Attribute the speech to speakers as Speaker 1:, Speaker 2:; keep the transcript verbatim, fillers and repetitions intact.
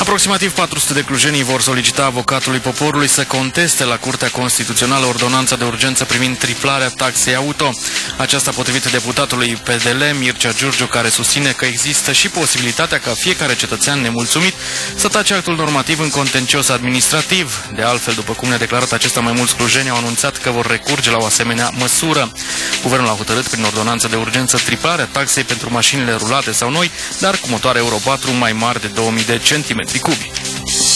Speaker 1: Aproximativ patru sute de clujenii vor solicita avocatului poporului să conteste la Curtea Constituțională ordonanța de urgență privind triplarea taxei auto. Aceasta potrivit deputatului P D L Mircea Giurgiu, care susține că există și posibilitatea ca fiecare cetățean nemulțumit să tace actul normativ în contencios administrativ. De altfel, după cum ne-a declarat acesta, mai mulți clujeni au anunțat că vor recurge la o asemenea măsură. Guvernul a hotărât prin ordonanță de urgență triplarea taxei pentru mașinile rulate sau noi, dar cu motoare Euro patru mai mari de două mii de centimetri cubi.